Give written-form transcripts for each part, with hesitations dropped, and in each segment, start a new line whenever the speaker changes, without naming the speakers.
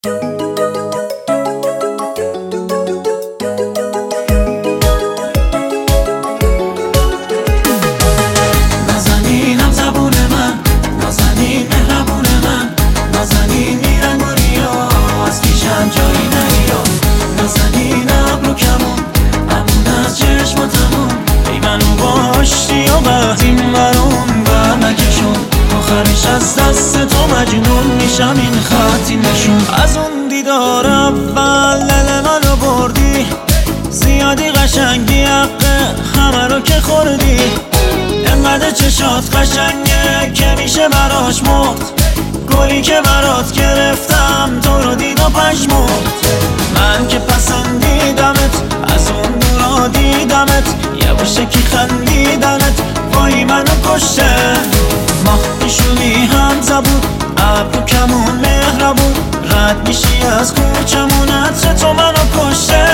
نازنینم زبون من، نازنین مهربون من، نازنین میرنگ و ریا از پیشم جایی نریا. نازنین ابرو کمون امون از چشماتمون، ای منو باشتی و وقتیم برون بر نکشون. آخرش از دست تو مجنون میشم، این خطی نشون. از اون دیدار اول دل منو بردی، زیادی قشنگی حقه همه رو که خوردی. انقدر چشات قشنگه که میشه براش مرد، گلی که برات گرفتم تو رو دید و پشمرد. من که پسندیدمت از اون دورا دیدمت، یه بوشکی خندیدنت وای منو کشته. ماه پیشونی هم زبون ابرو کمون مهربون، رد میشی از کوچمون عطر تو منو کشته.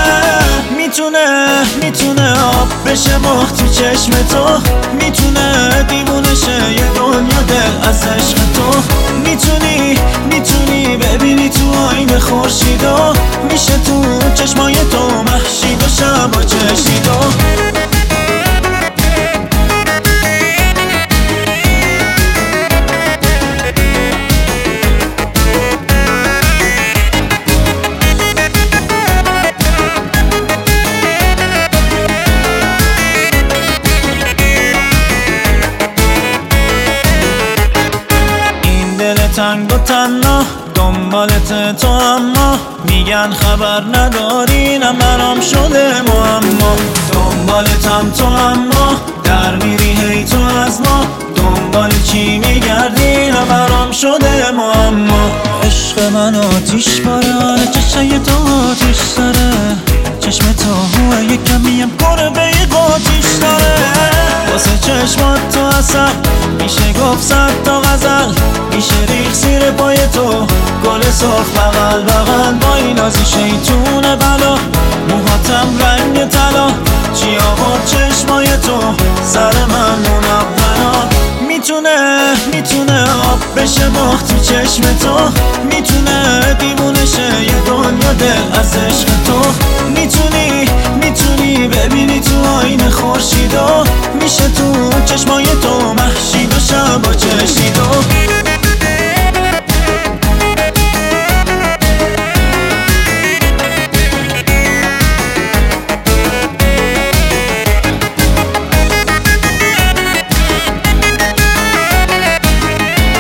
میتونه آب بشه ماه تو چشم تو، میتونه دیوونه شه یه دنیا دل از عشق تو. میتونی ببینی تو آینه خورشیدو، میشه تو چشمای تو مهشید و شب و چشیدو. تنگ و تنها دنبالت تو، اما میگن خبر نداری نه برام شده معما. دنبالتم تو اما در میری هی تو از ما، دنبال چی میگردی نه برام شده معما. عشق من آتیش باره، چشای تو آتیش داره، چشم تو هوه یک کمیم گربه قاتیش داره. واسه چشمات تو اصل میشه گفت صد تا غزل، میشه ریخ زیر پای تو گل سرخ بغل بغل. با این نازی شیطون بلا، موهاتم رنگ طلا، چی آورد چشمای تو سر من منونا. میتونه آب بشه ماه تو چشم تو، میتونه دیوونه شه یه دنیا دل از عشق تو. میتونی ببینی تو آینه خورشیدو، میشه تو چشمای تو مهشید و شب و چشیدو.